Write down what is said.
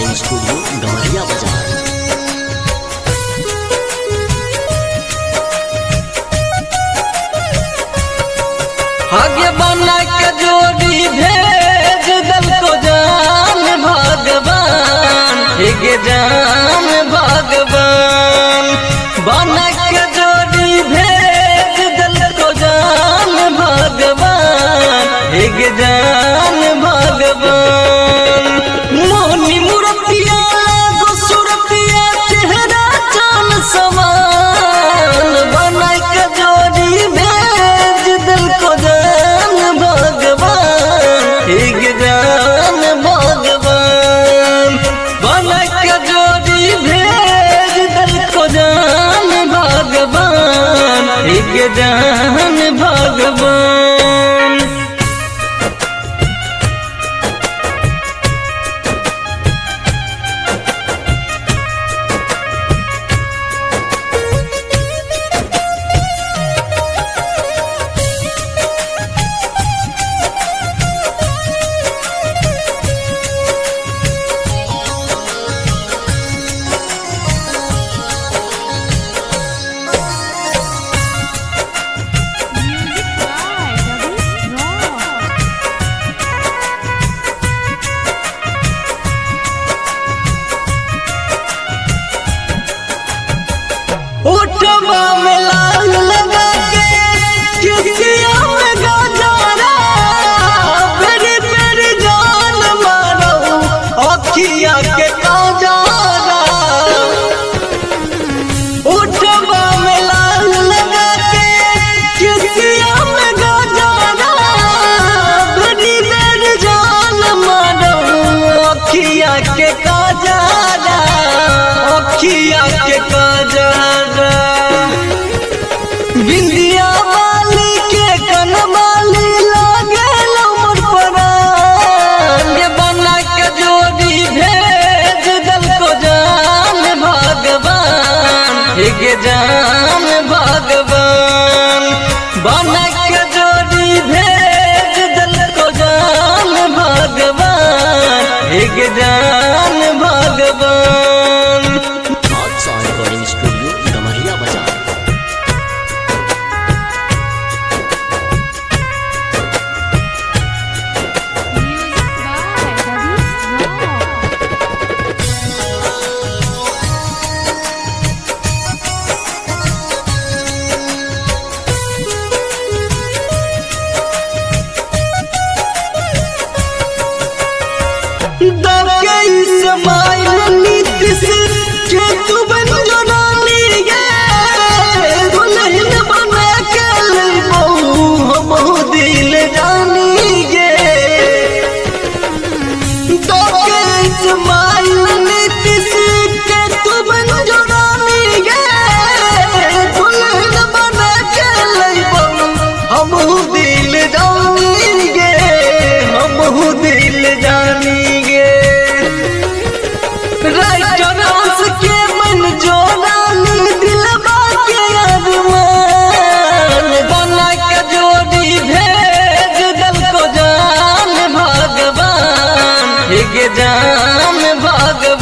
Recording studio Gamharia बाजार। आगे बना के जोड़ी भेज दल को जान भगवान, हे जान भगवान। बना के जोड़ी भेज दल को जान भगवान, हे जान भगवान। मोहनी मुरतिया गुसुरतिया चेहरा चान समान, बना के जोड़ी भेज दल को जान भगवान, हे जान भगवान। बना के जोड़ी भेज दल को जान भगवान, हे जान भगवान। उठवा में लाल लगा के किसिया में गजरा, मेरी मेरी जान मारो अखिया के काजरा। उठवा में लाल लगा के किसिया में गजरा, मेरी मेरी जान मारो अखिया के काजरा, अखिया के काजरा। बिंदिया वाली के कनवाली लागे मोर परान, ये बना के जोड़ी भेज दल को जान भगवान, हे जान भगवान। बना के जोड़ी भेज दल को जान भगवान, हे जान भगवान। रिकॉर्डिंग स्टूडियो गमरिया बाजार। हे जान भगवान।